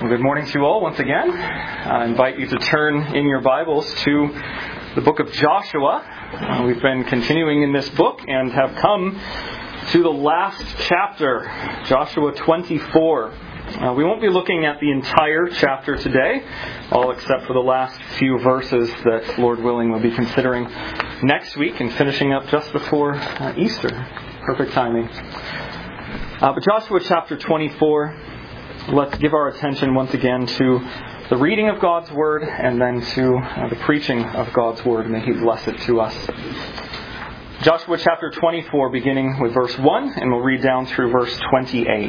Good morning to you all once again. I invite you to turn in your Bibles to the book of Joshua. We've been continuing in this book and have come to the last chapter, Joshua 24. We won't be looking at the entire chapter today, all except for the last few verses that, Lord willing, we'll be considering next week and finishing up just before Easter. Perfect timing. But Joshua chapter 24, let's give our attention once again to the reading of God's Word and then to the preaching of God's Word. May He bless it to us. Joshua chapter 24, beginning with verse 1, and we'll read down through verse 28.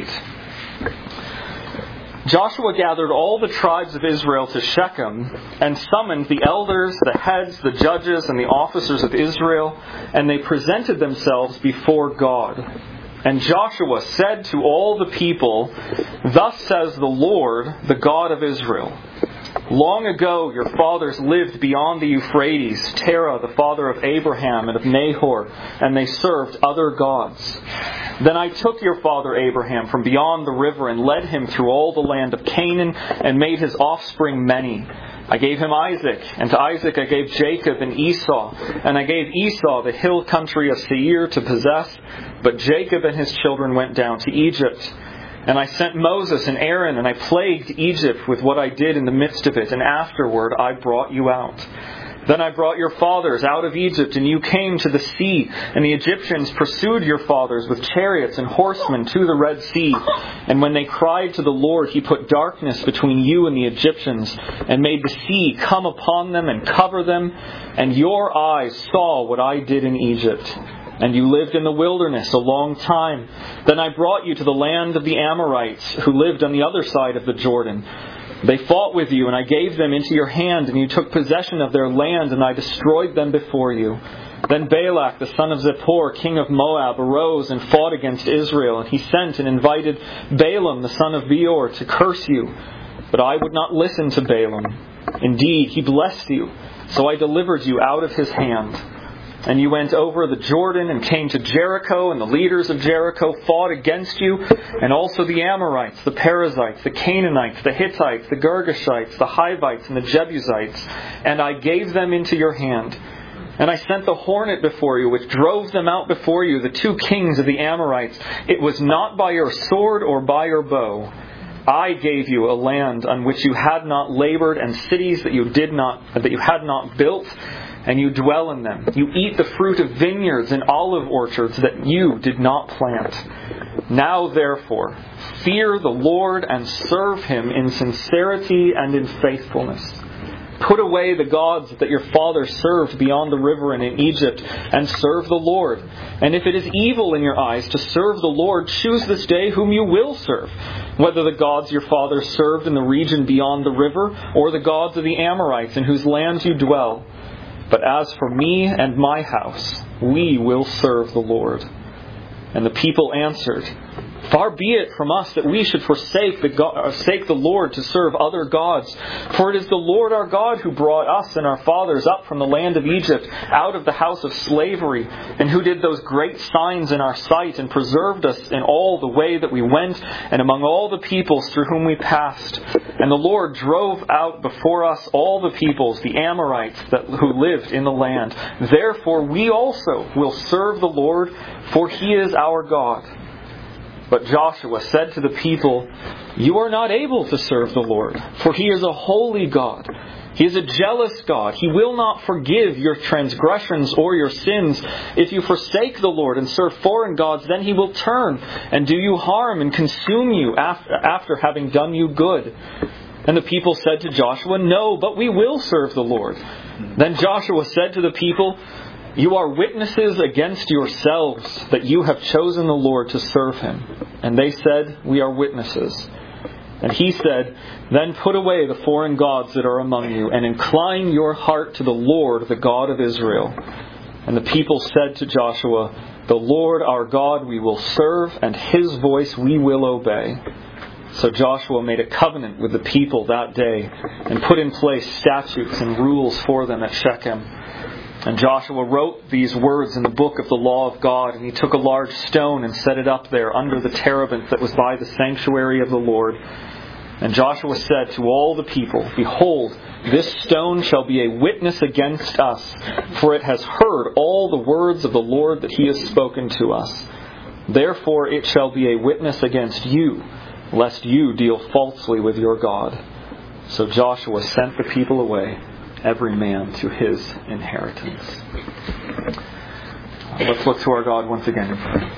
Joshua gathered all the tribes of Israel to Shechem and summoned the elders, the heads, the judges, and the officers of Israel, and they presented themselves before God. And Joshua said to all the people, "Thus says the Lord, the God of Israel. Long ago your fathers lived beyond the Euphrates, Terah, the father of Abraham and of Nahor, and they served other gods. Then I took your father Abraham from beyond the river and led him through all the land of Canaan and made his offspring many. I gave him Isaac, and to Isaac I gave Jacob and Esau, and I gave Esau the hill country of Seir to possess, but Jacob and his children went down to Egypt. And I sent Moses and Aaron, and I plagued Egypt with what I did in the midst of it, and afterward I brought you out. Then I brought your fathers out of Egypt, and you came to the sea, and the Egyptians pursued your fathers with chariots and horsemen to the Red Sea. And when they cried to the Lord, He put darkness between you and the Egyptians, and made the sea come upon them and cover them, and your eyes saw what I did in Egypt. And you lived in the wilderness a long time. Then I brought you to the land of the Amorites, who lived on the other side of the Jordan. They fought with you, and I gave them into your hand, and you took possession of their land, and I destroyed them before you. Then Balak, the son of Zippor, king of Moab, arose and fought against Israel, and he sent and invited Balaam, the son of Beor, to curse you. But I would not listen to Balaam. Indeed, he blessed you, so I delivered you out of his hand. And you went over the Jordan and came to Jericho, and the leaders of Jericho fought against you, and also the Amorites, the Perizzites, the Canaanites, the Hittites, the Girgashites, the Hivites, and the Jebusites, and I gave them into your hand. And I sent the hornet before you, which drove them out before you, the two kings of the Amorites. It was not by your sword or by your bow. I gave you a land on which you had not labored, and cities that you had not built, and you dwell in them. You eat the fruit of vineyards and olive orchards that you did not plant. Now therefore, fear the Lord and serve Him in sincerity and in faithfulness. Put away the gods that your fathers served beyond the river and in Egypt, and serve the Lord. And if it is evil in your eyes to serve the Lord, choose this day whom you will serve, whether the gods your fathers served in the region beyond the river, or the gods of the Amorites in whose lands you dwell. But as for me and my house, we will serve the Lord." And the people answered, "Far be it from us that we should forsake the Lord to serve other gods. For it is the Lord our God who brought us and our fathers up from the land of Egypt, out of the house of slavery, and who did those great signs in our sight, and preserved us in all the way that we went, and among all the peoples through whom we passed. And the Lord drove out before us all the peoples, the Amorites who lived in the land. Therefore we also will serve the Lord, for He is our God." But Joshua said to the people, "You are not able to serve the Lord, for He is a holy God. He is a jealous God. He will not forgive your transgressions or your sins. If you forsake the Lord and serve foreign gods, then He will turn and do you harm and consume you after having done you good." And the people said to Joshua, "No, but we will serve the Lord." Then Joshua said to the people, "You are witnesses against yourselves that you have chosen the Lord to serve Him." And they said, "We are witnesses." And he said, "Then put away the foreign gods that are among you, and incline your heart to the Lord, the God of Israel." And the people said to Joshua, "The Lord our God we will serve, and His voice we will obey." So Joshua made a covenant with the people that day, and put in place statutes and rules for them at Shechem. And Joshua wrote these words in the book of the law of God, and he took a large stone and set it up there under the terebinth that was by the sanctuary of the Lord. And Joshua said to all the people, Behold, this stone shall be a witness against us, for it has heard all the words of the Lord that he has spoken to us. Therefore it shall be a witness against you, lest you deal falsely with your God. So Joshua sent the people away, every man to his inheritance. Let's look to our God once again in prayer.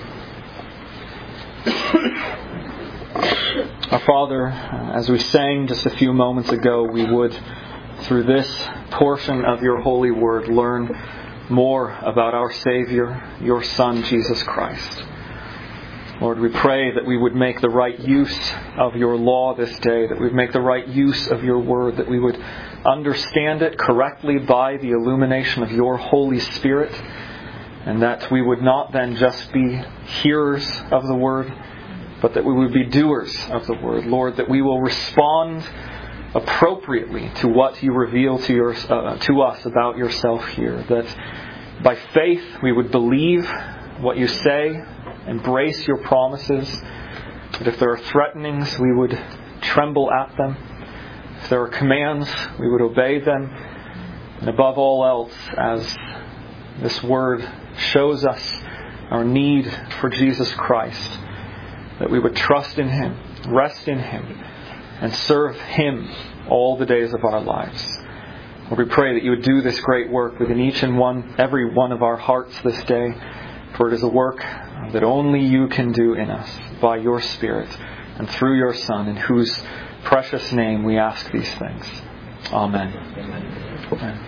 Our Father, as we sang just a few moments ago, we would, through this portion of your holy word, learn more about our Savior, your Son, Jesus Christ. Lord, we pray that we would make the right use of your law this day, that we would make the right use of your word, that we would understand it correctly by the illumination of your Holy Spirit, and that we would not then just be hearers of the word, but that we would be doers of the word. Lord, that we will respond appropriately to what you reveal to us about yourself here. That by faith we would believe what you say, embrace your promises. That if there are threatenings, we would tremble at them. If there are commands, we would obey them. And above all else, as this word shows us our need for Jesus Christ, that we would trust in him, rest in him, and serve him all the days of our lives. Lord, we pray that you would do this great work within every one of our hearts this day, for it is a work that only you can do in us by your Spirit and through your Son, in whose precious name we ask these things. Amen. Amen.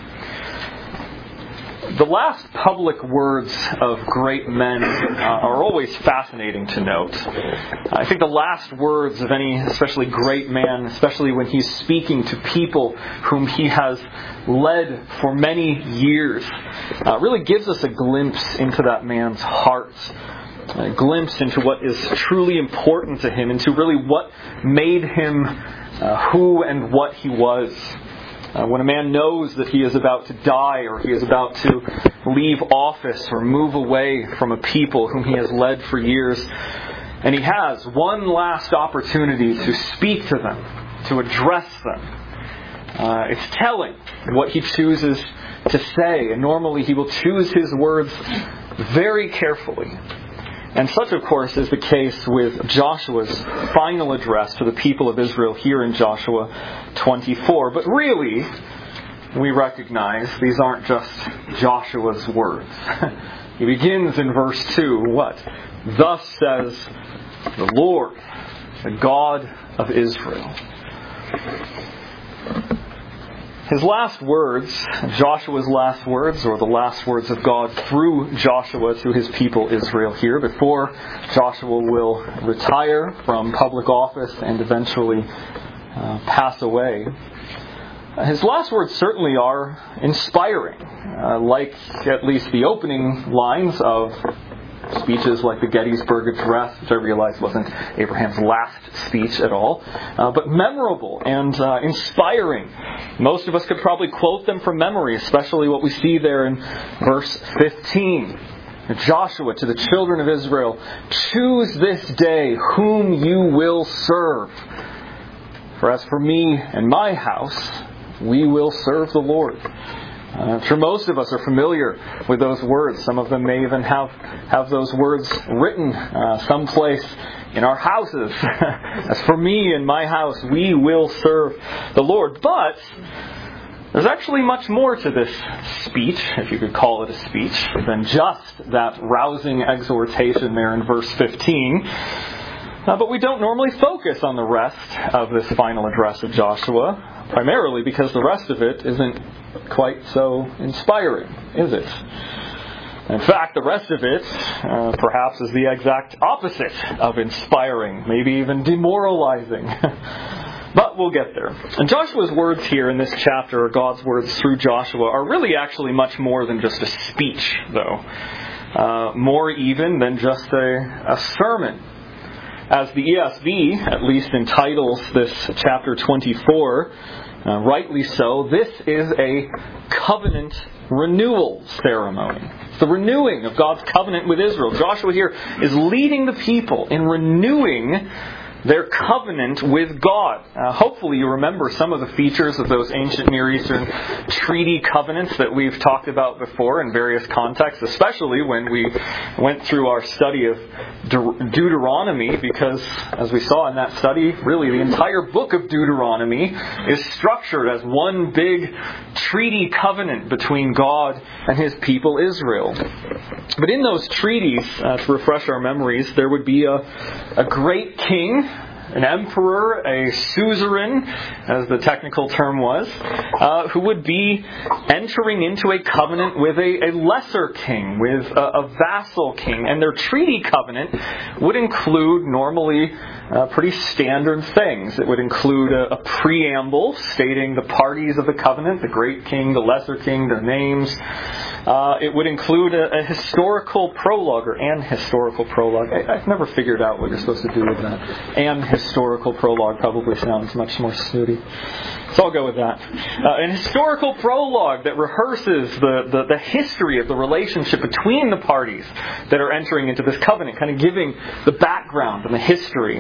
The last public words of great men are always fascinating to note. I think the last words of any especially great man, especially when he's speaking to people whom he has led for many years, really gives us a glimpse into that man's heart, a glimpse into what is truly important to him, into really what made him who and what he was. When a man knows that he is about to die, or he is about to leave office or move away from a people whom he has led for years, and he has one last opportunity to speak to them, to address them, it's telling what he chooses to say. And normally he will choose his words very carefully. And such, of course, is the case with Joshua's final address to the people of Israel here in Joshua 24. But really, we recognize these aren't just Joshua's words. He begins in verse 2, what? Thus says the Lord, the God of Israel. His last words, Joshua's last words, or the last words of God through Joshua to his people Israel here, before Joshua will retire from public office and eventually pass away. His last words certainly are inspiring, like at least the opening lines of speeches like the Gettysburg Address, which I realize wasn't Abraham's last speech at all, but memorable and inspiring. Most of us could probably quote them from memory, especially what we see there in verse 15. Joshua to the children of Israel, choose this day whom you will serve. For as for me and my house, we will serve the Lord. I'm sure most of us are familiar with those words. Some of them may even have those words written someplace in our houses. As for me and my house, we will serve the Lord. But there's actually much more to this speech, if you could call it a speech, than just that rousing exhortation there in verse 15. But we don't normally focus on the rest of this final address of Joshua, primarily because the rest of it isn't quite so inspiring, is it? In fact, the rest of it perhaps is the exact opposite of inspiring, maybe even demoralizing. But we'll get there. And Joshua's words here in this chapter, or God's words through Joshua, are really actually much more than just a speech, though. More even than just a sermon. As the ESV, at least, entitles this chapter 24, rightly so, this is a covenant renewal ceremony. It's the renewing of God's covenant with Israel. Joshua here is leading the people in renewing their covenant with God. Hopefully you remember some of the features of those ancient Near Eastern treaty covenants that we've talked about before in various contexts, especially when we went through our study of Deuteronomy, because as we saw in that study, really the entire book of Deuteronomy is structured as one big treaty covenant between God and His people Israel. But in those treaties, to refresh our memories, there would be a great king, an emperor, a suzerain, as the technical term was, who would be entering into a covenant with a lesser king, with a vassal king. And their treaty covenant would include normally pretty standard things. It would include a preamble stating the parties of the covenant, the great king, the lesser king, their names. It would include a historical prologue, or an historical prologue. I've never figured out what you're supposed to do with that. An historical prologue probably sounds much more snooty. So I'll go with that. An historical prologue that rehearses the history of the relationship between the parties that are entering into this covenant, kind of giving the background and the history.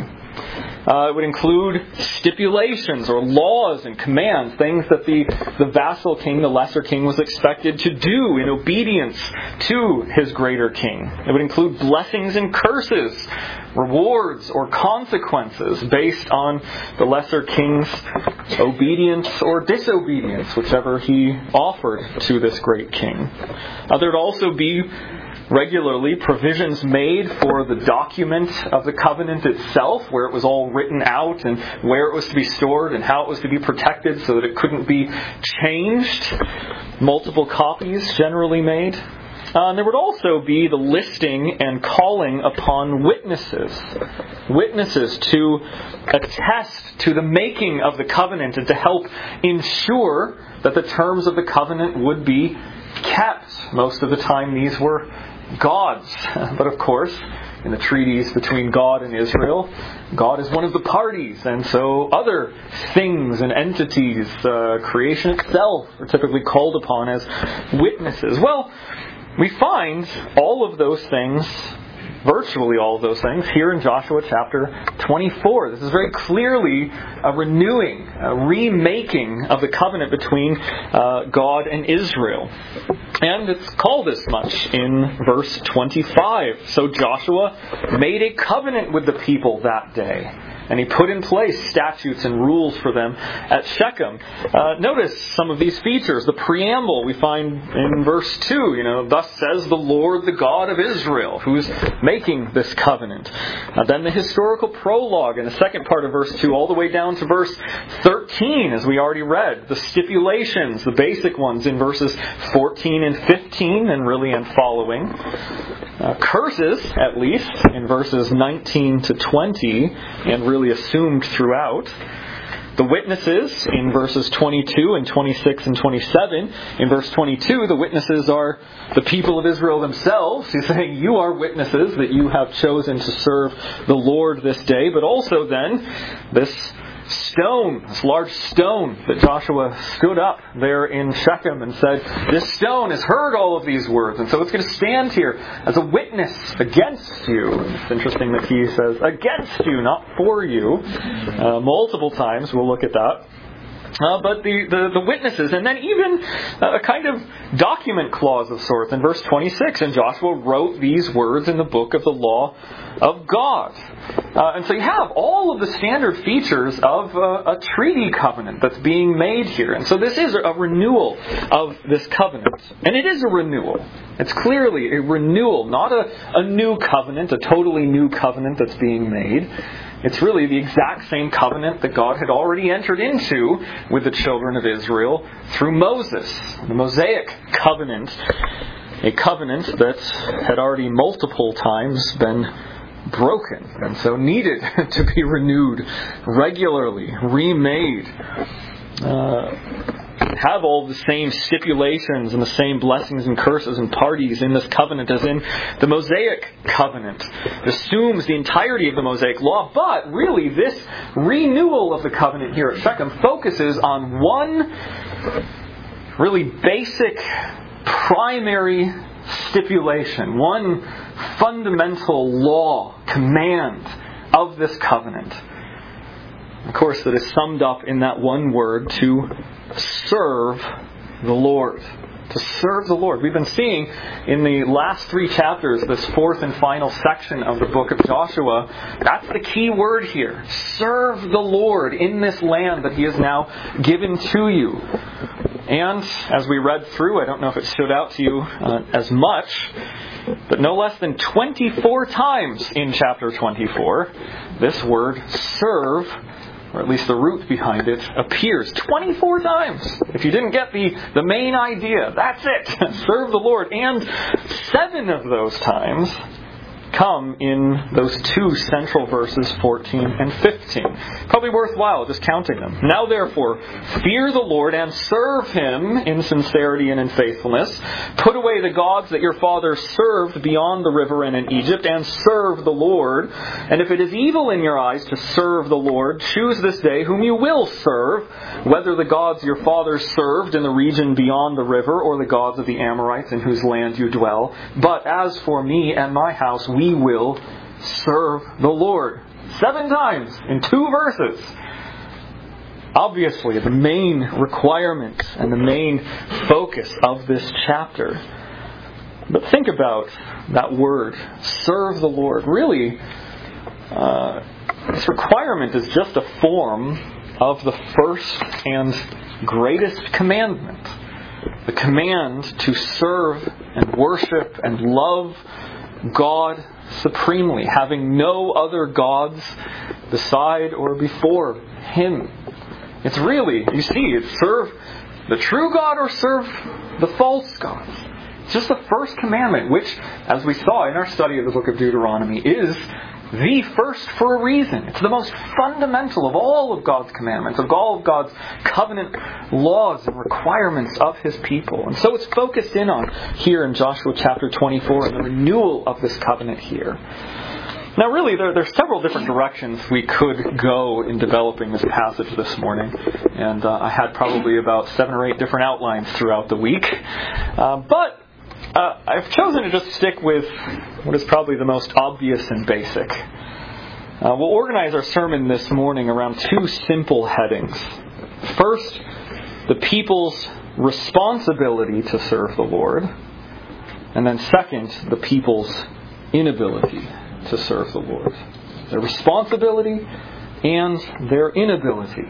It would include stipulations or laws and commands, things that the vassal king, the lesser king, was expected to do in obedience to his greater king. It would include blessings and curses, rewards or consequences based on the lesser king's obedience or disobedience, whichever he offered to this great king. There would also be regularly provisions made for the document of the covenant itself, where it was all written out and where it was to be stored and how it was to be protected so that it couldn't be changed. Multiple copies generally made. And there would also be the listing and calling upon witnesses. Witnesses to attest to the making of the covenant and to help ensure that the terms of the covenant would be kept. Most of the time these were God's. But of course, in the treaties between God and Israel, God is one of the parties, and so other things and entities, creation itself, are typically called upon as witnesses. Well, we find all of those things, virtually all of those things, here in Joshua chapter 24. This is very clearly a renewing, a remaking of the covenant between God and Israel. And it's called as much in verse 25. So Joshua made a covenant with the people that day, and he put in place statutes and rules for them at Shechem. Notice some of these features. The preamble we find in verse 2, thus says the Lord, the God of Israel, who's making this covenant. Then the historical prologue in the second part of verse 2 all the way down to verse 13, as we already read. The stipulations, the basic ones in verses 14 and 15 and following. Curses, at least, in verses 19 to 20, and really assumed throughout. The witnesses in verses 22 and 26 and 27. In verse 22, the witnesses are the people of Israel themselves. He's saying, you are witnesses that you have chosen to serve the Lord this day. But also then, this stone, this large stone that Joshua stood up there in Shechem and said, this stone has heard all of these words, and so it's going to stand here as a witness against you. It's interesting that he says against you, not for you. Multiple times we'll look at that. But the witnesses, and then even a kind of document clause of sorts in verse 26. And Joshua wrote these words in the book of the law of God. And so you have all of the standard features of a treaty covenant that's being made here. And so this is a renewal of this covenant. And it is a renewal. It's clearly a renewal, not a new covenant, a totally new covenant that's being made. It's really the exact same covenant that God had already entered into with the children of Israel through Moses, the Mosaic covenant, a covenant that had already multiple times been broken and so needed to be renewed regularly, remade. Have all the same stipulations and the same blessings and curses and parties in this covenant as in the Mosaic covenant. It assumes the entirety of the Mosaic law, but really this renewal of the covenant here at Shechem focuses on one really basic, primary stipulation, one fundamental law, command of this covenant. Of course, that is summed up in that one word, to serve the Lord. To serve the Lord. We've been seeing in the last 3 chapters, this fourth and final section of the book of Joshua, that's the key word here. Serve the Lord in this land that He has now given to you. And as we read through, I don't know if it stood out to you as much, but no less than 24 times in chapter 24, this word serve, or at least the root behind it, appears 24 times. If you didn't get the main idea, that's it. Serve the Lord. And 7 of those times come in those 2 central verses, 14 and 15. Probably worthwhile just counting them. Now therefore, fear the Lord and serve Him in sincerity and in faithfulness. Put away the gods that your fathers served beyond the river and in Egypt, and serve the Lord. And if it is evil in your eyes to serve the Lord, choose this day whom you will serve, whether the gods your fathers served in the region beyond the river, or the gods of the Amorites in whose land you dwell. But as for me and my house, we will serve the Lord. 7 times in 2 verses. Obviously, the main requirement and the main focus of this chapter. But think about that word, serve the Lord. Really, this requirement is just a form of the first and greatest commandment. The command to serve and worship and love God supremely, having no other gods beside or before Him. It's really, you see, it's serve the true God or serve the false gods. It's just the first commandment, which, as we saw in our study of the book of Deuteronomy, is the first for a reason. It's the most fundamental of all of God's commandments, of all of God's covenant laws and requirements of His people. And so it's focused in on here in Joshua chapter 24 and the renewal of this covenant here. Now really, there's several different directions we could go in developing this passage this morning. And I had probably about 7 or 8 different outlines throughout the week. But I've chosen to just stick with what is probably the most obvious and basic. We'll organize our sermon this morning around 2 simple headings. First, the people's responsibility to serve the Lord. And then second, the people's inability to serve the Lord. Their responsibility and their inability.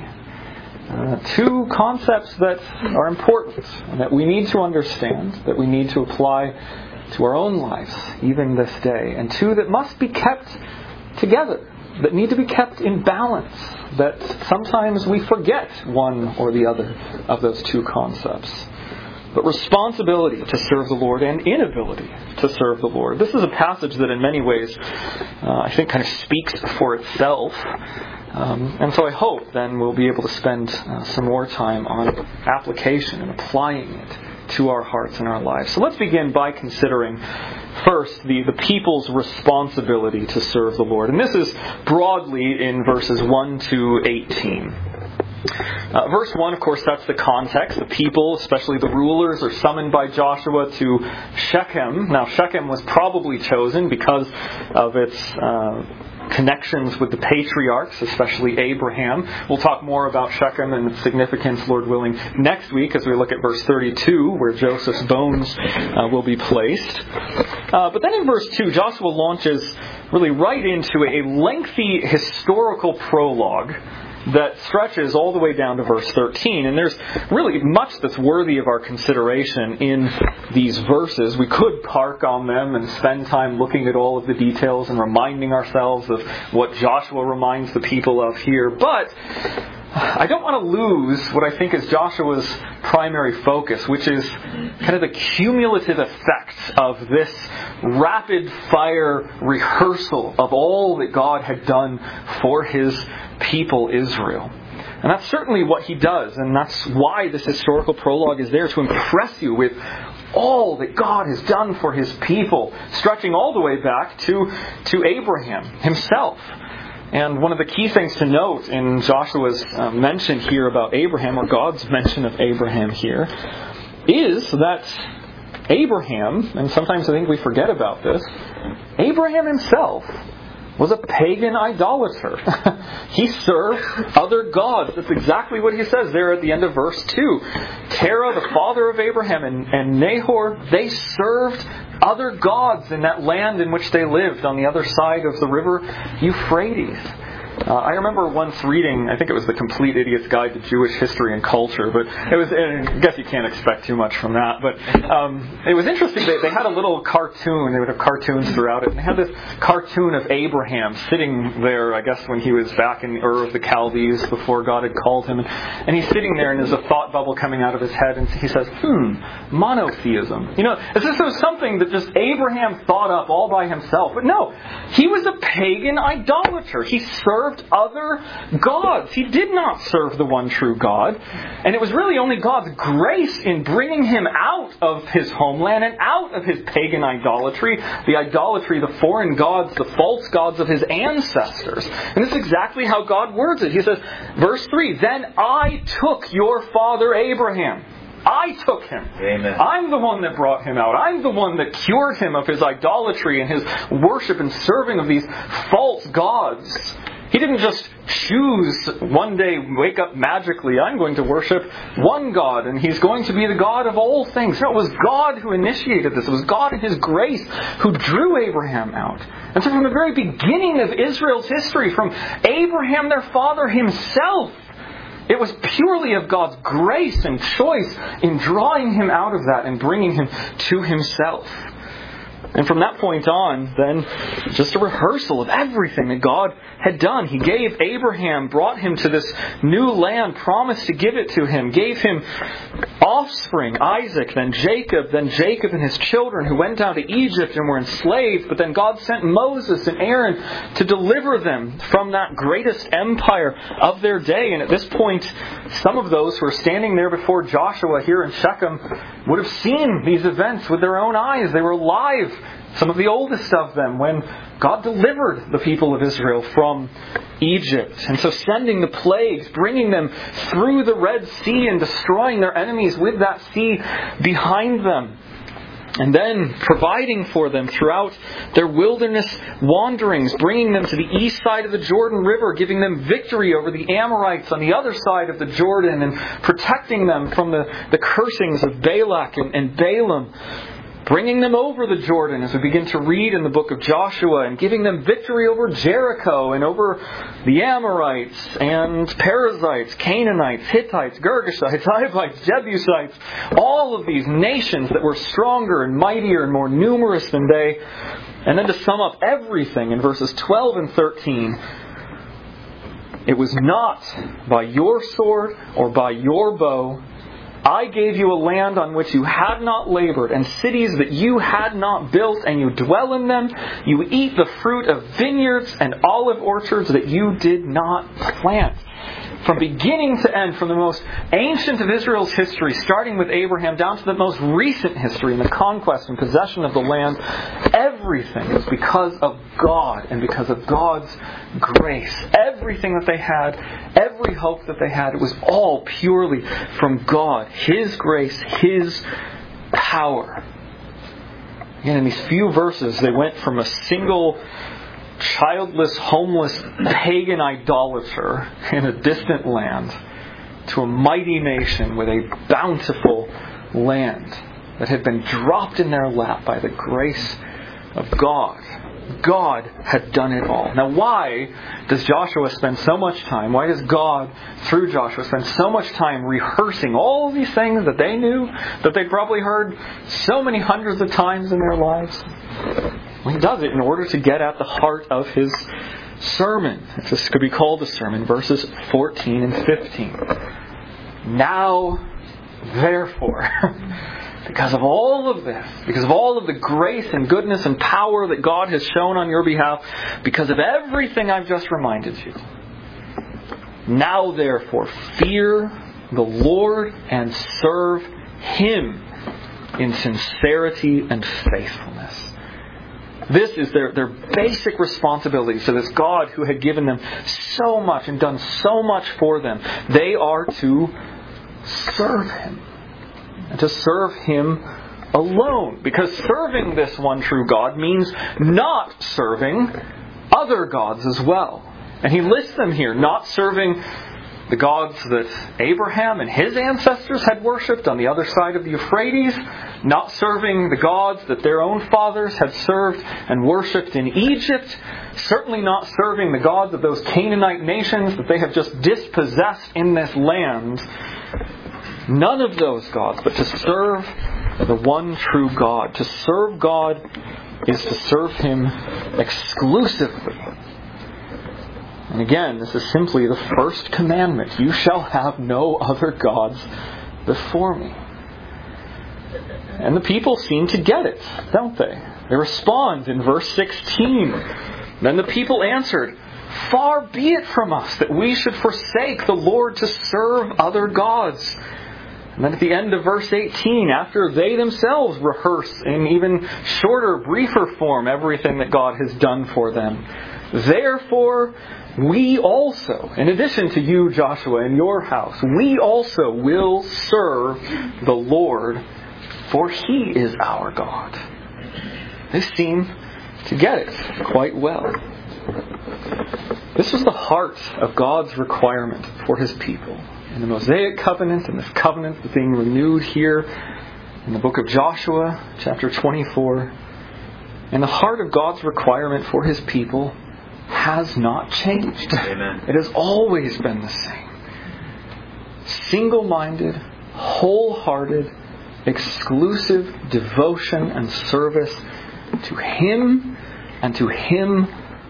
2 concepts that are important and that we need to understand, that we need to apply to our own lives, even this day. And 2 that must be kept together, that need to be kept in balance, that sometimes we forget one or the other of those 2 concepts. But responsibility to serve the Lord and inability to serve the Lord. This is a passage that in many ways I think kind of speaks for itself. And so I hope then we'll be able to spend some more time on application and applying it to our hearts and our lives. So let's begin by considering first the people's responsibility to serve the Lord. And this is broadly in verses 1 to 18. Verse 1, of course, that's the context. The people, especially the rulers, are summoned by Joshua to Shechem. Now, Shechem was probably chosen because of its connections with the patriarchs, especially Abraham. We'll talk more about Shechem and its significance, Lord willing, next week as we look at verse 32, where Joseph's bones will be placed. But then in verse 2, Joshua launches really right into a lengthy historical prologue that stretches all the way down to verse 13. And there's really much that's worthy of our consideration in these verses. We could park on them and spend time looking at all of the details and reminding ourselves of what Joshua reminds the people of here. But I don't want to lose what I think is Joshua's primary focus, which is kind of the cumulative effect of this rapid-fire rehearsal of all that God had done for His people Israel. And that's certainly what He does, and that's why this historical prologue is there, to impress you with all that God has done for His people, stretching all the way back to Abraham himself. And one of the key things to note in Joshua's mention here about Abraham, or God's mention of Abraham here, is that Abraham, and sometimes I think we forget about this, Abraham himself was a pagan idolater. He served other gods. That's exactly what he says there at the end of verse 2. Terah, the father of Abraham, and Nahor, they served other gods in that land in which they lived on the other side of the river Euphrates. I remember once reading, I think it was The Complete Idiot's Guide to Jewish History and Culture, but it was, I guess you can't expect too much from that, but it was interesting. They had a little cartoon, they would have cartoons throughout it, and they had this cartoon of Abraham sitting there, I guess when he was back in Ur of the Chaldees before God had called him, and he's sitting there and there's a thought bubble coming out of his head, and he says, monotheism. You know, as if it was something that just Abraham thought up all by himself, but no, he was a pagan idolater. He served other gods. He did not serve the one true God. And it was really only God's grace in bringing him out of his homeland and out of his pagan idolatry, the foreign gods, the false gods of his ancestors. And this is exactly how God words it. He says, verse 3, "Then I took your father Abraham." I took him. Amen. I'm the one that brought him out. I'm the one that cured him of his idolatry and his worship and serving of these false gods. He didn't just choose one day, wake up magically, I'm going to worship one God and He's going to be the God of all things. No, it was God who initiated this. It was God in His grace who drew Abraham out. And so from the very beginning of Israel's history, from Abraham their father himself, it was purely of God's grace and choice in drawing him out of that and bringing him to Himself. And from that point on, then, just a rehearsal of everything that God had done. He gave Abraham, brought him to this new land, promised to give it to him, gave him offspring, Isaac, then Jacob and his children who went down to Egypt and were enslaved. But then God sent Moses and Aaron to deliver them from that greatest empire of their day. And at this point, some of those who are standing there before Joshua here in Shechem would have seen these events with their own eyes. They were alive, some of the oldest of them, when God delivered the people of Israel from Egypt. And so sending the plagues, bringing them through the Red Sea and destroying their enemies with that sea behind them. And then providing for them throughout their wilderness wanderings, bringing them to the east side of the Jordan River, giving them victory over the Amorites on the other side of the Jordan, and protecting them from the cursings of Balak and Balaam. Bringing them over the Jordan, as we begin to read in the book of Joshua, and giving them victory over Jericho and over the Amorites and Perizzites, Canaanites, Hittites, Girgashites, Hivites, Jebusites, all of these nations that were stronger and mightier and more numerous than they. And then to sum up everything in verses 12 and 13, it was not by your sword or by your bow. I gave you a land on which you had not labored, and cities that you had not built, and you dwell in them. You eat the fruit of vineyards and olive orchards that you did not plant. From beginning to end, from the most ancient of Israel's history, starting with Abraham, down to the most recent history in the conquest and possession of the land, everything is because of God and because of God's grace. Everything that they had, every hope that they had, it was all purely from God. His grace, His power. Again, in these few verses, they went from a single childless, homeless, pagan idolater in a distant land to a mighty nation with a bountiful land that had been dropped in their lap by the grace of God. God had done it all. Now, why does Joshua spend so much time, why does God, through Joshua, spend so much time rehearsing all of these things that they knew, that they probably heard so many hundreds of times in their lives? Well, He does it in order to get at the heart of His sermon. This could be called a sermon, verses 14 and 15. Now, therefore, because of all of this, because of all of the grace and goodness and power that God has shown on your behalf, because of everything I've just reminded you, now therefore fear the Lord and serve Him in sincerity and faithfulness. This is their basic responsibility. So this God who had given them so much and done so much for them, they are to serve Him. And to serve Him alone. Because serving this one true God means not serving other gods as well. And he lists them here, not serving the gods that Abraham and his ancestors had worshipped on the other side of the Euphrates, not serving the gods that their own fathers had served and worshipped in Egypt, certainly not serving the gods of those Canaanite nations that they have just dispossessed in this land. None of those gods, but to serve the one true God. To serve God is to serve Him exclusively. And again, this is simply the first commandment. You shall have no other gods before me. And the people seem to get it, don't they? They respond in verse 16. Then the people answered, "Far be it from us that we should forsake the Lord to serve other gods." And then at the end of verse 18, after they themselves rehearse in even shorter, briefer form everything that God has done for them, "Therefore, we also, in addition to you, Joshua, and your house, we also will serve the Lord, for He is our God." They seem to get it quite well. This was the heart of God's requirement for His people. In the Mosaic covenant, and this covenant that's being renewed here in the book of Joshua, chapter 24, and the heart of God's requirement for His people has not changed. Amen. It has always been the same. Single-minded, wholehearted, exclusive devotion and service to Him and to Him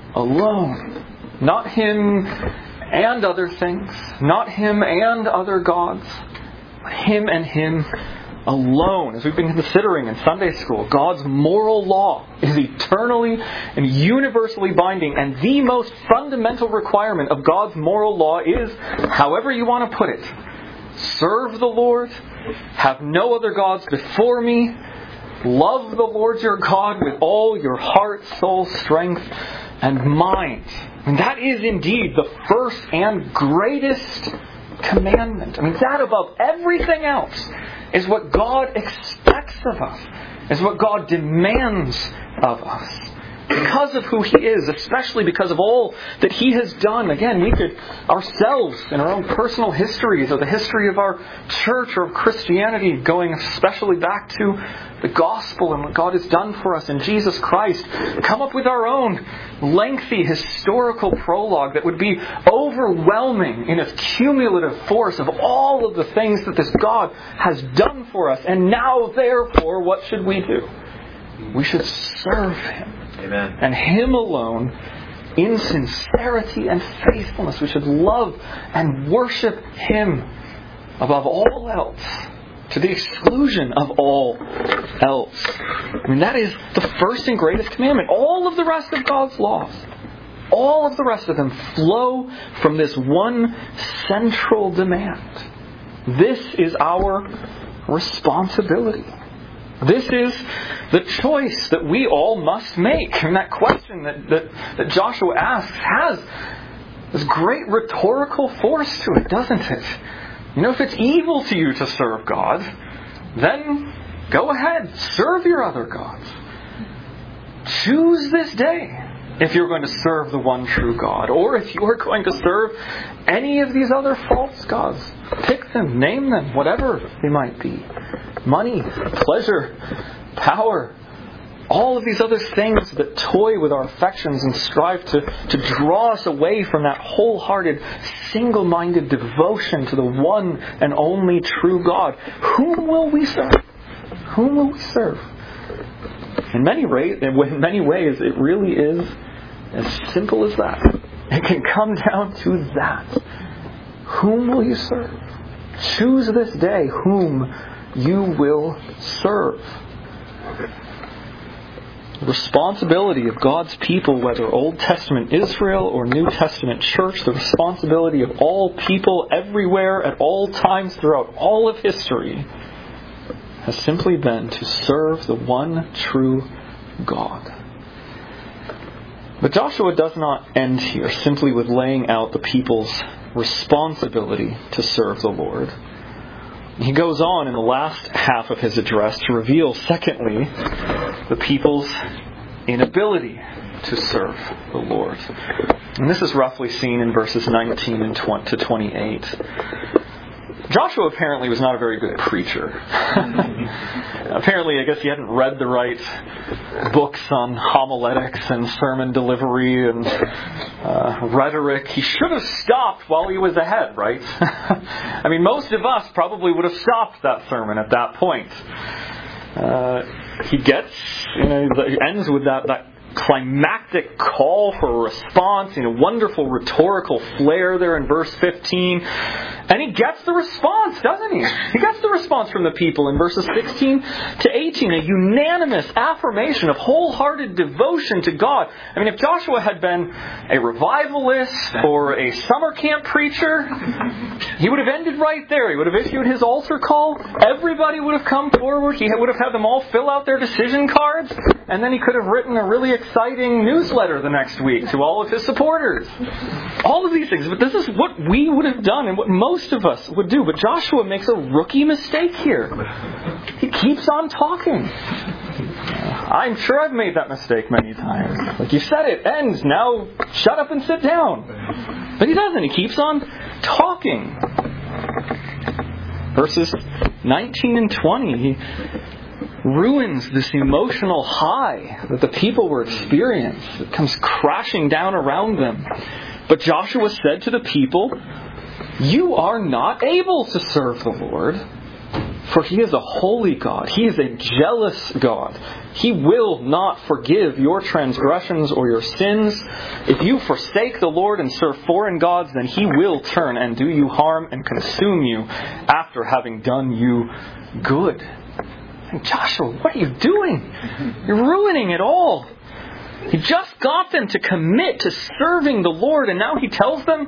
alone. Not Him and other things, not Him and other gods, but Him and Him alone. As we've been considering in Sunday school, God's moral law is eternally and universally binding, and the most fundamental requirement of God's moral law is, however you want to put it, serve the Lord, have no other gods before me, love the Lord your God with all your heart, soul, strength, and mind. And that is indeed the first and greatest commandment. I mean, that above everything else is what God expects of us, is what God demands of us. Because of who He is, especially because of all that He has done. Again, we could ourselves, in our own personal histories, or the history of our church or of Christianity, going especially back to the gospel and what God has done for us in Jesus Christ, come up with our own lengthy historical prologue that would be overwhelming in its cumulative force of all of the things that this God has done for us. And now, therefore, what should we do? We should serve Him. Amen. And Him alone, in sincerity and faithfulness. We should love and worship Him above all else, to the exclusion of all else. I mean, that is the first and greatest commandment. All of the rest of God's laws, all of the rest of them flow from this one central demand. This is our responsibility. This is the choice that we all must make. And that question that Joshua asks has this great rhetorical force to it, doesn't it? You know, if it's evil to you to serve God, then go ahead, serve your other gods. Choose this day if you're going to serve the one true God, or if you're going to serve any of these other false gods. Pick them, name them, whatever they might be. Money, pleasure, power, all of these other things that toy with our affections and strive to draw us away from that wholehearted, single-minded devotion to the one and only true God. Whom will we serve? Whom will we serve? In many ways, it really is as simple as that. It can come down to that. Whom will you serve? Choose this day whom you will serve. The responsibility of God's people, whether Old Testament Israel or New Testament church, the responsibility of all people everywhere at all times throughout all of history, has simply been to serve the one true God. But Joshua does not end here simply with laying out the people's responsibility to serve the Lord. He goes on in the last half of his address to reveal, secondly, the people's inability to serve the Lord. And this is roughly seen in verses 19 to 28. Joshua apparently was not a very good preacher. Apparently, I guess he hadn't read the right books on homiletics and sermon delivery and rhetoric. He should have stopped while he was ahead, right? I mean, most of us probably would have stopped that sermon at that point. He ends with that climactic call for a response, wonderful rhetorical flair there in verse 15. And he gets the response, doesn't he? He gets the response from the people in verses 16 to 18, a unanimous affirmation of wholehearted devotion to God. I mean, if Joshua had been a revivalist or a summer camp preacher, he would have ended right there. He would have issued his altar call. Everybody would have come forward. He would have had them all fill out their decision cards. And then he could have written a really exciting newsletter the next week to all of his supporters. All of these things. But this is what we would have done and what most of us would do. But Joshua makes a rookie mistake here. He keeps on talking. I'm sure I've made that mistake many times. Like, you said it ends, now shut up and sit down. But he doesn't. He keeps on talking. Verses 19 and 20, he ruins this emotional high that the people were experiencing. It comes crashing down around them. But Joshua said to the people, "You are not able to serve the Lord, for He is a holy God. He is a jealous God. He will not forgive your transgressions or your sins. If you forsake the Lord and serve foreign gods, then He will turn and do you harm and consume you after having done you good." And Joshua, what are you doing? You're ruining it all. He just got them to commit to serving the Lord, and now he tells them,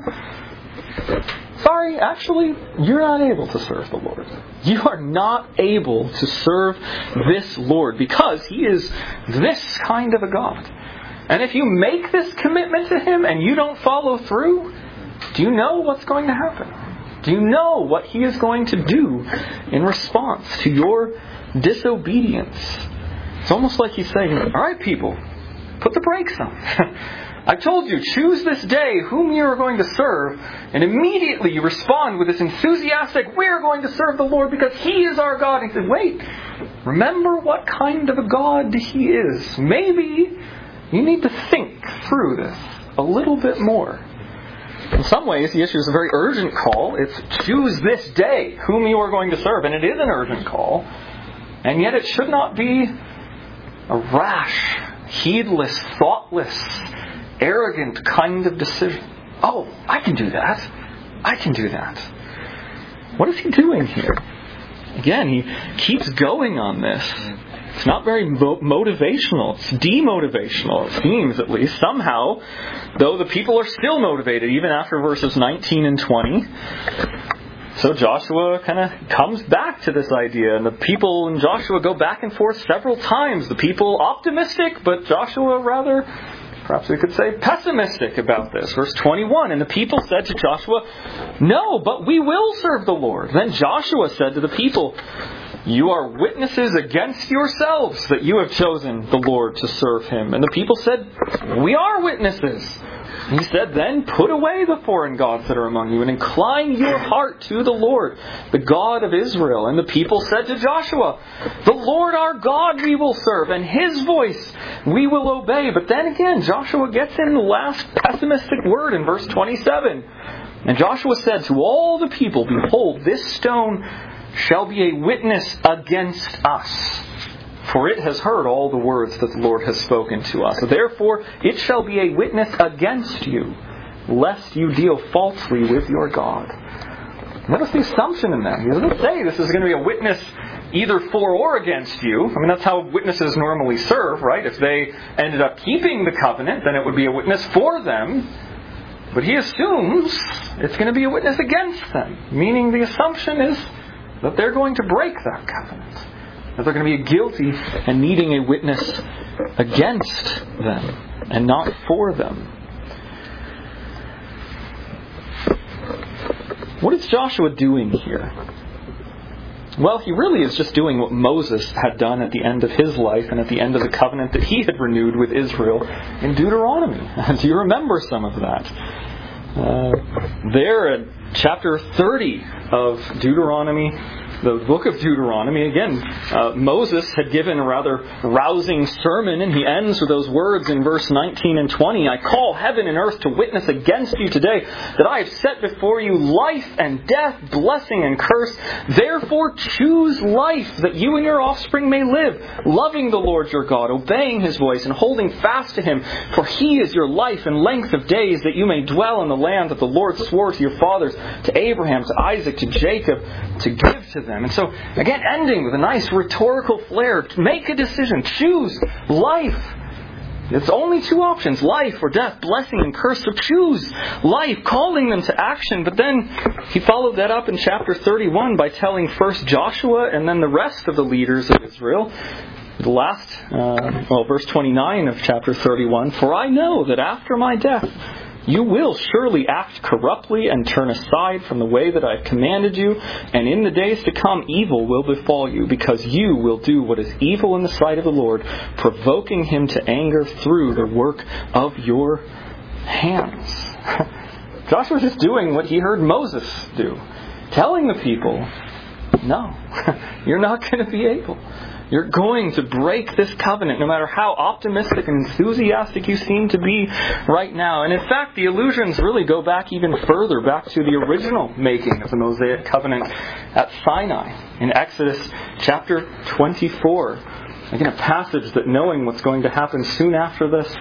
sorry, actually, you're not able to serve the Lord. You are not able to serve this Lord because He is this kind of a God. And if you make this commitment to Him and you don't follow through, do you know what's going to happen? Do you know what He is going to do in response to your disobedience? It's almost like He's saying, all right, people, put the brakes on. I told you, choose this day whom you are going to serve, and immediately you respond with this enthusiastic, we are going to serve the Lord because He is our God. And He said, wait, remember what kind of a God He is. Maybe you need to think through this a little bit more. In some ways, He issues a very urgent call. It's choose this day whom you are going to serve, and it is an urgent call. And yet it should not be a rash, heedless, thoughtless, arrogant kind of decision. Oh, I can do that. I can do that. What is He doing here? Again, He keeps going on this. It's not very motivational. It's demotivational, it seems at least. Somehow, though, the people are still motivated, even after verses 19 and 20. So Joshua kind of comes back to this idea, and the people and Joshua go back and forth several times. The people optimistic, but Joshua rather, perhaps we could say, pessimistic about this. Verse 21, and the people said to Joshua, "No, but we will serve the Lord." Then Joshua said to the people, "You are witnesses against yourselves that you have chosen the Lord to serve Him." And the people said, "We are witnesses." He said, "Then put away the foreign gods that are among you and incline your heart to the Lord, the God of Israel." And the people said to Joshua, "The Lord our God we will serve, and His voice we will obey." But then again, Joshua gets in the last pessimistic word in verse 27. And Joshua said to all the people, "Behold, this stone shall be a witness against us. For it has heard all the words that the Lord has spoken to us. Therefore, it shall be a witness against you, lest you deal falsely with your God." Notice the assumption in that. He doesn't say this is going to be a witness either for or against you. I mean, that's how witnesses normally serve, right? If they ended up keeping the covenant, then it would be a witness for them. But he assumes it's going to be a witness against them. Meaning the assumption is that they're going to break that covenant. That they're going to be guilty and needing a witness against them and not for them. What is Joshua doing here? Well, he really is just doing what Moses had done at the end of his life and at the end of the covenant that he had renewed with Israel in Deuteronomy. Do you remember some of that? There in chapter 30 of Deuteronomy, the book of Deuteronomy, again, Moses had given a rather rousing sermon, and he ends with those words in verse 19 and 20. I call heaven and earth to witness against you today that I have set before you life and death, blessing and curse. Therefore choose life, that you and your offspring may live, loving the Lord your God, obeying His voice, and holding fast to Him. For He is your life and length of days, that you may dwell in the land that the Lord swore to your fathers, to Abraham, to Isaac, to Jacob, to give to them. And so, again, ending with a nice rhetorical flair. Make a decision. Choose life. It's only two options, life or death, blessing and curse. So choose life, calling them to action. But then he followed that up in chapter 31 by telling first Joshua and then the rest of the leaders of Israel. The last, verse 29 of chapter 31, for I know that after my death, you will surely act corruptly and turn aside from the way that I have commanded you, and in the days to come evil will befall you, because you will do what is evil in the sight of the Lord, provoking Him to anger through the work of your hands. Joshua's just doing what he heard Moses do, telling the people, no, you're not going to be able. You're going to break this covenant no matter how optimistic and enthusiastic you seem to be right now. And in fact, the allusions really go back even further, back to the original making of the Mosaic covenant at Sinai in Exodus chapter 24. Again, a passage that, knowing what's going to happen soon after this,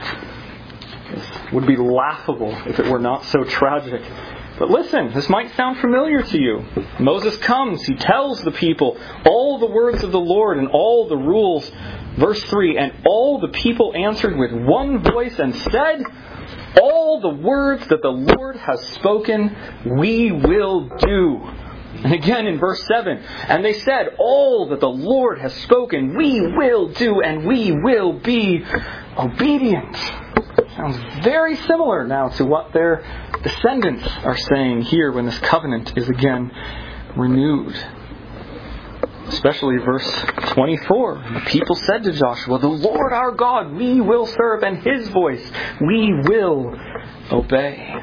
would be laughable if it were not so tragic. But listen, this might sound familiar to you. Moses comes, he tells the people all the words of the Lord and all the rules. Verse 3, and all the people answered with one voice and said, all the words that the Lord has spoken, we will do. And again in verse 7, and they said, all that the Lord has spoken, we will do, and we will be obedient. Sounds very similar now to what their descendants are saying here when this covenant is again renewed. Especially verse 24. The people said to Joshua, the Lord our God we will serve, and His voice we will obey.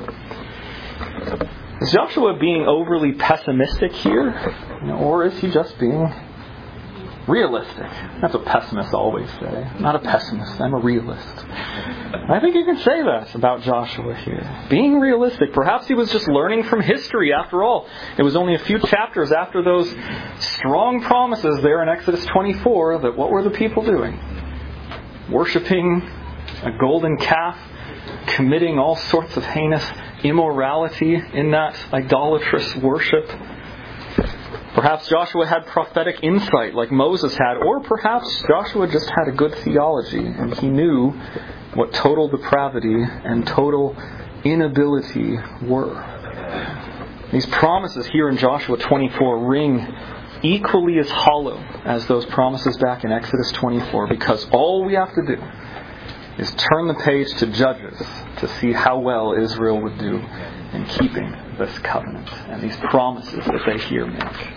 Is Joshua being overly pessimistic here? Or is he just being realistic? That's what pessimists always say. I'm not a pessimist, I'm a realist. I think you can say that about Joshua here. Being realistic. Perhaps he was just learning from history after all. It was only a few chapters after those strong promises there in Exodus 24 that what were the people doing? Worshipping a golden calf, committing all sorts of heinous immorality in that idolatrous worship. Perhaps Joshua had prophetic insight like Moses had, or perhaps Joshua just had a good theology and he knew what total depravity and total inability were. These promises here in Joshua 24 ring equally as hollow as those promises back in Exodus 24, because all we have to do is turn the page to Judges to see how well Israel would do in keeping this covenant and these promises that they here make.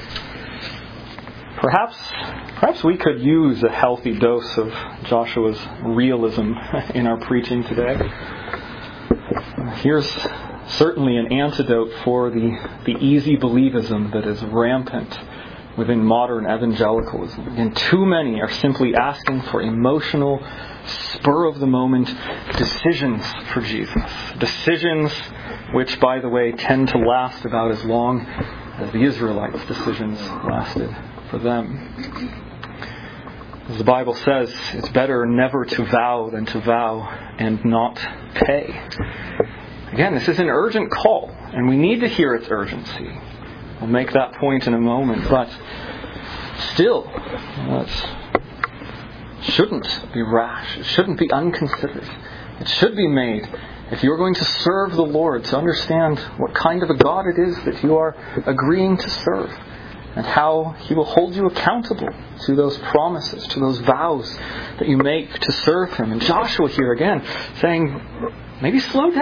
Perhaps we could use a healthy dose of Joshua's realism in our preaching today. Here's certainly an antidote for the easy believism that is rampant within modern evangelicalism. And too many are simply asking for emotional, spur-of-the-moment decisions for Jesus. Decisions which, by the way, tend to last about as long as the Israelites' decisions lasted for them. As the Bible says, it's better never to vow than to vow and not pay. Again, this is an urgent call, and we need to hear its urgency. We'll make that point in a moment, but still, it shouldn't be rash. It shouldn't be unconsidered. It should be made, if you're going to serve the Lord, to understand what kind of a God it is that you are agreeing to serve, and how He will hold you accountable to those promises, to those vows that you make to serve Him. And Joshua here again saying, maybe slow down.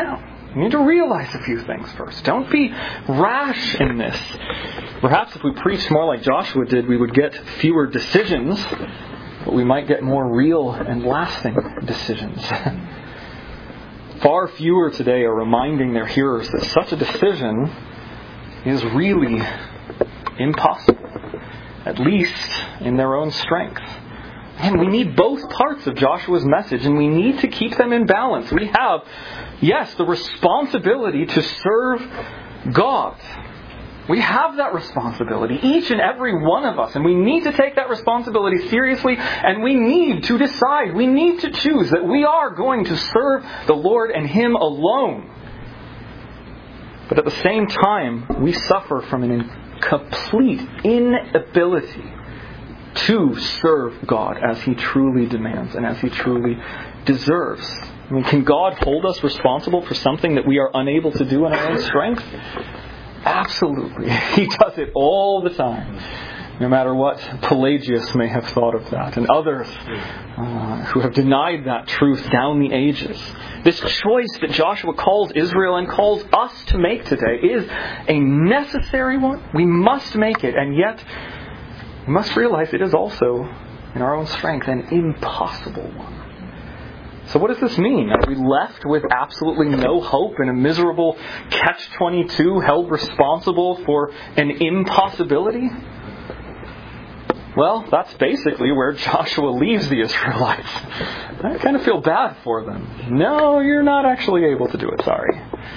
You need to realize a few things first. Don't be rash in this. Perhaps if we preached more like Joshua did, we would get fewer decisions, but we might get more real and lasting decisions. Far fewer today are reminding their hearers that such a decision is really impossible, at least in their own strength. And we need both parts of Joshua's message, and we need to keep them in balance. We have, yes, the responsibility to serve God. We have that responsibility, each and every one of us, and we need to take that responsibility seriously, and we need to decide, we need to choose that we are going to serve the Lord and Him alone. But at the same time, we suffer from an complete inability to serve God as He truly demands and as He truly deserves. I mean, can God hold us responsible for something that we are unable to do in our own strength? Absolutely. He does it all the time. No matter what Pelagius may have thought of that, and others who have denied that truth down the ages. This choice that Joshua calls Israel and calls us to make today is a necessary one. We must make it, and yet we must realize it is also, in our own strength, an impossible one. So what does this mean? Are we left with absolutely no hope and a miserable catch-22 held responsible for an impossibility? Well, that's basically where Joshua leaves the Israelites. I kind of feel bad for them. No, you're not actually able to do it, sorry.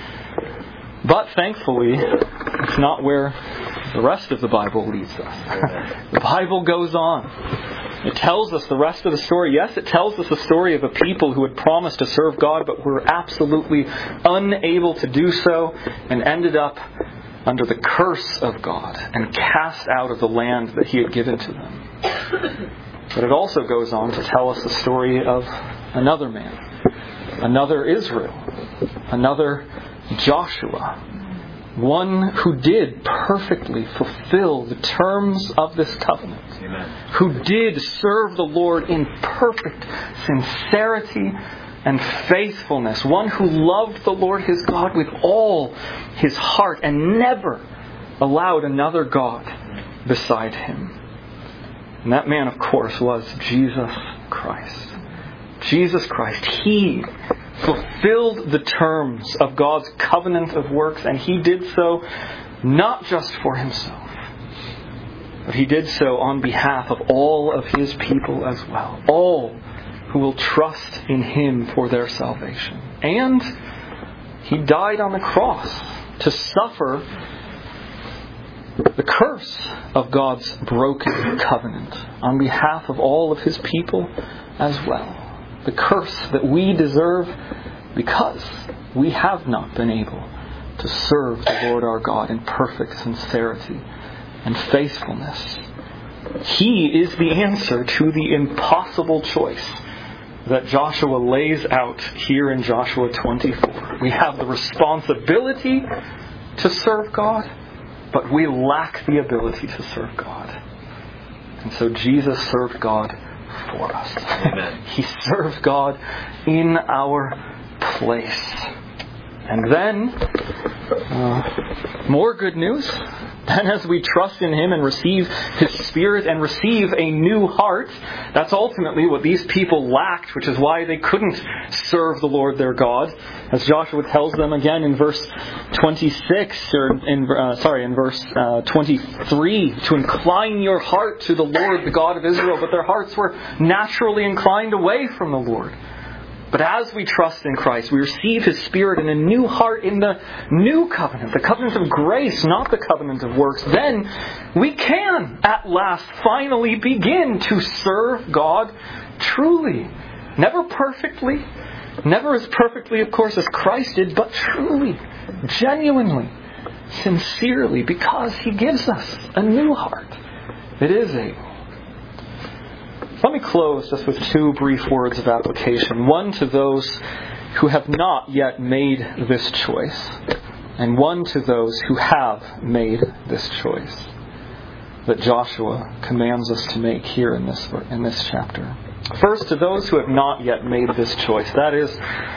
But thankfully, it's not where the rest of the Bible leads us. The Bible goes on. It tells us the rest of the story. Yes, it tells us the story of a people who had promised to serve God, but were absolutely unable to do so and ended up under the curse of God and cast out of the land that He had given to them. But it also goes on to tell us the story of another man, another Israel, another Joshua, one who did perfectly fulfill the terms of this covenant. Amen. Who did serve the Lord in perfect sincerity and faithfulness. One who loved the Lord his God with all his heart and never allowed another God beside Him. And that man, of course, was Jesus Christ. Jesus Christ. He fulfilled the terms of God's covenant of works, and He did so not just for Himself, but He did so on behalf of all of His people as well. All who will trust in Him for their salvation. And He died on the cross to suffer the curse of God's broken covenant on behalf of all of His people as well. The curse that we deserve because we have not been able to serve the Lord our God in perfect sincerity and faithfulness. He is the answer to the impossible choice that Joshua lays out here in Joshua 24. We have the responsibility to serve God, but we lack the ability to serve God. And so Jesus served God for us. Amen. He served God in our place. And then, more good news. Then as we trust in Him and receive His Spirit and receive a new heart, that's ultimately what these people lacked, which is why they couldn't serve the Lord their God. As Joshua tells them again in verse 26, or in verse 23, to incline your heart to the Lord, the God of Israel. But their hearts were naturally inclined away from the Lord. But as we trust in Christ, we receive His Spirit and a new heart in the new covenant, the covenant of grace, not the covenant of works. Then we can, at last, finally begin to serve God truly. Never perfectly, never as perfectly, of course, as Christ did, but truly, genuinely, sincerely, because He gives us a new heart that is able. Let me close just with two brief words of application. One to those who have not yet made this choice, and one to those who have made this choice that Joshua commands us to make here in this chapter. First, to those who have not yet made this choice, that is,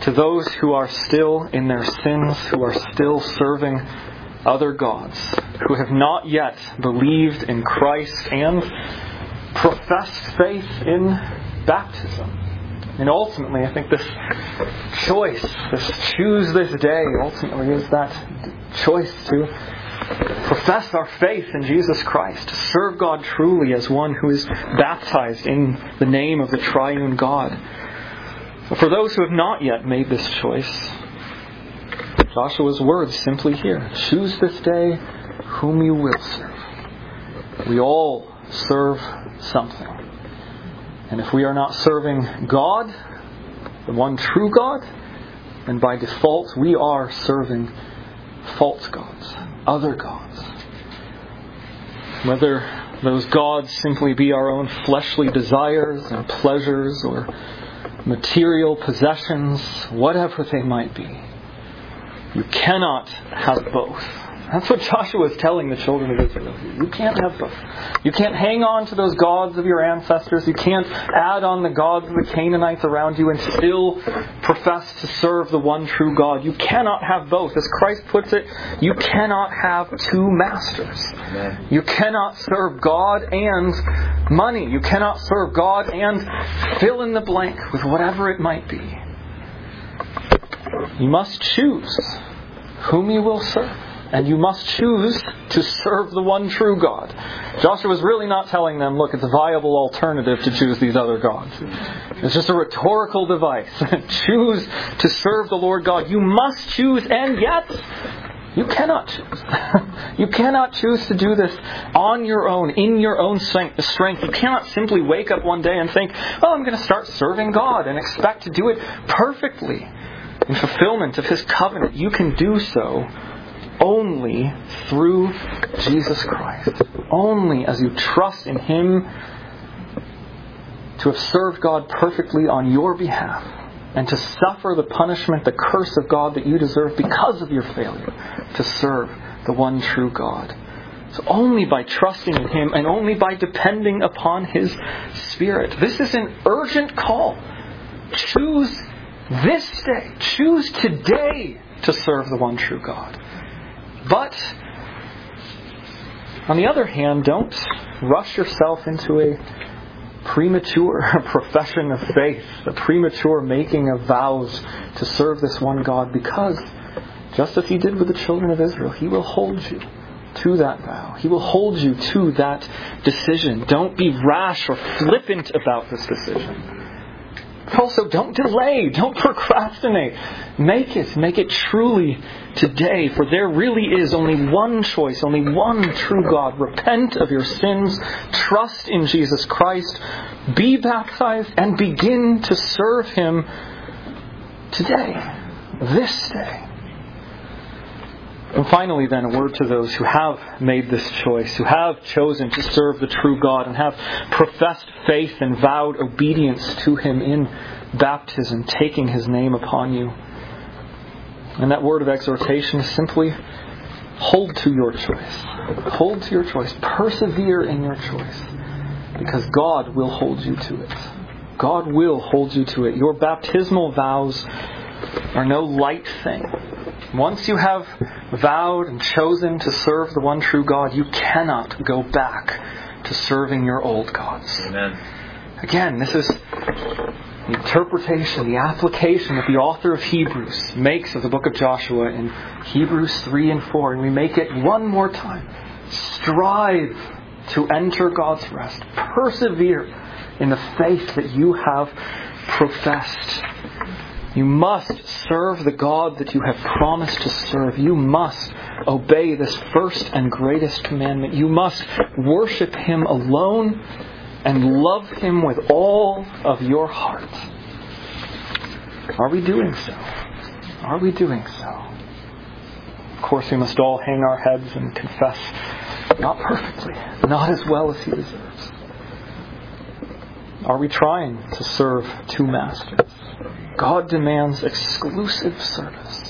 to those who are still in their sins, who are still serving other gods, who have not yet believed in Christ and professed faith in baptism. And ultimately, I think this choice, this choose this day, ultimately is that choice to profess our faith in Jesus Christ, to serve God truly as one who is baptized in the name of the triune God. For those who have not yet made this choice, Joshua's words simply here: choose this day whom you will serve. We all serve something. And if we are not serving God, the one true God, then by default we are serving false gods, other gods. Whether those gods simply be our own fleshly desires and pleasures or material possessions, whatever they might be, you cannot have both. That's what Joshua is telling the children of Israel. You can't have both. You can't hang on to those gods of your ancestors. You can't add on the gods of the Canaanites around you and still profess to serve the one true God. You cannot have both. As Christ puts it, you cannot have two masters. Amen. You cannot serve God and money. You cannot serve God and fill in the blank with whatever it might be. You must choose whom you will serve. And you must choose to serve the one true God. Joshua was really not telling them, look, it's a viable alternative to choose these other gods. It's just a rhetorical device. Choose to serve the Lord God. You must choose, and yet you cannot choose. You cannot choose to do this on your own, in your own strength. You cannot simply wake up one day and think, oh, I'm going to start serving God and expect to do it perfectly in fulfillment of His covenant. You can do so only through Jesus Christ. Only as you trust in Him to have served God perfectly on your behalf and to suffer the punishment, the curse of God that you deserve because of your failure to serve the one true God. So only by trusting in Him and only by depending upon His Spirit. This is an urgent call. Choose this day. Choose today to serve the one true God. But, on the other hand, don't rush yourself into a premature profession of faith, a premature making of vows to serve this one God, because, just as He did with the children of Israel, He will hold you to that vow. He will hold you to that decision. Don't be rash or flippant about this decision. Also, don't delay. Don't procrastinate. Make it truly today. For there really is only one choice, only one true God. Repent of your sins. Trust in Jesus Christ. Be baptized and begin to serve Him today. This day. And finally then, a word to those who have made this choice, who have chosen to serve the true God and have professed faith and vowed obedience to Him in baptism, taking His name upon you. And that word of exhortation is simply hold to your choice. Hold to your choice. Persevere in your choice. Because God will hold you to it. God will hold you to it. Your baptismal vows are no light thing. Once you have vowed and chosen to serve the one true God, you cannot go back to serving your old gods. Amen. Again, this is the interpretation, the application that the author of Hebrews makes of the book of Joshua in Hebrews 3 and 4. And we make it one more time. Strive to enter God's rest. Persevere in the faith that you have professed. You must serve the God that you have promised to serve. You must obey this first and greatest commandment. You must worship Him alone and love Him with all of your heart. Are we doing so? Are we doing so? Of course, we must all hang our heads and confess, not perfectly, not as well as He deserves. Are we trying to serve two masters? God demands exclusive service.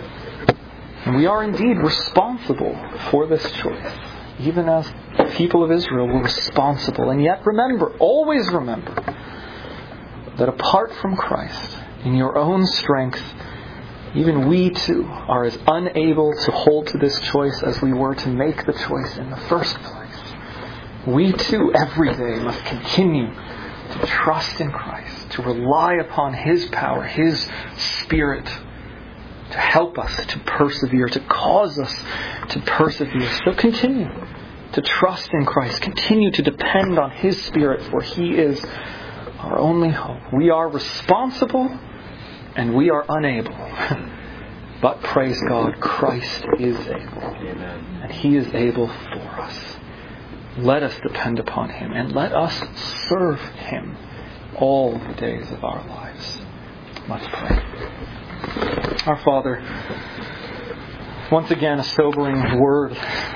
And we are indeed responsible for this choice, even as the people of Israel were responsible. And yet remember, always remember, that apart from Christ, In your own strength, even we too are as unable to hold to this choice as we were to make the choice in the first place. We too, every day, must continue to trust in Christ, to rely upon His power, His Spirit, to help us to persevere, to cause us to persevere. So continue to trust in Christ. Continue to depend on His Spirit, for He is our only hope. We are responsible and we are unable. But praise God, Christ is able. Amen. And He is able for us. Let us depend upon Him and let us serve Him all the days of our lives. Let's pray. Our Father, once again a sobering word,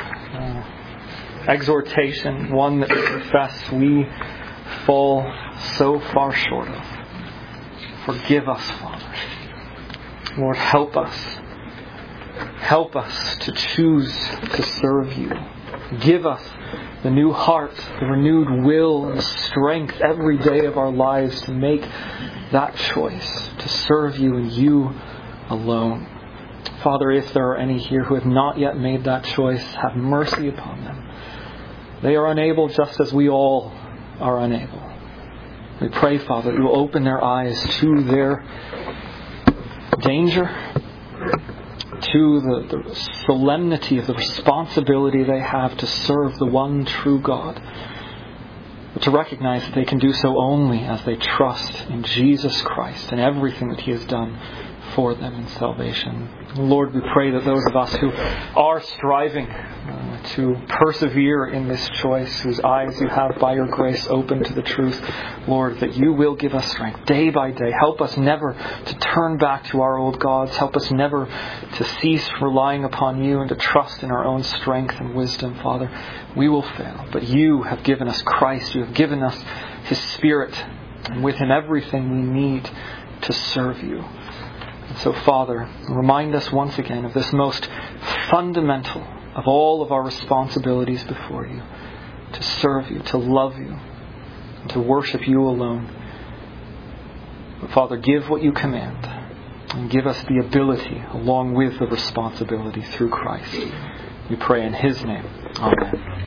exhortation, one that we confess we fall so far short of. Forgive us, Father. Lord, help us. Help us to choose to serve You. Give us the new heart, the renewed will, and the strength every day of our lives to make that choice, to serve You and You alone. Father, if there are any here who have not yet made that choice, have mercy upon them. They are unable just as we all are unable. We pray, Father, that You will open their eyes to their danger, to the solemnity of the responsibility they have to serve the one true God, but to recognize that they can do so only as they trust in Jesus Christ and everything that He has done for them in salvation. Lord, we pray that those of us who are striving to persevere in this choice, whose eyes You have by Your grace opened to the truth, Lord, that You will give us strength day by day. Help us never to turn back to our old gods. Help us never to cease relying upon You and to trust in our own strength and wisdom, Father. We will fail, but You have given us Christ. You have given us His Spirit, and with Him everything we need to serve You. And so, Father, remind us once again of this most fundamental of all of our responsibilities before You, to serve You, to love You, and to worship You alone. But Father, give what You command, and give us the ability along with the responsibility through Christ. We pray in His name. Amen.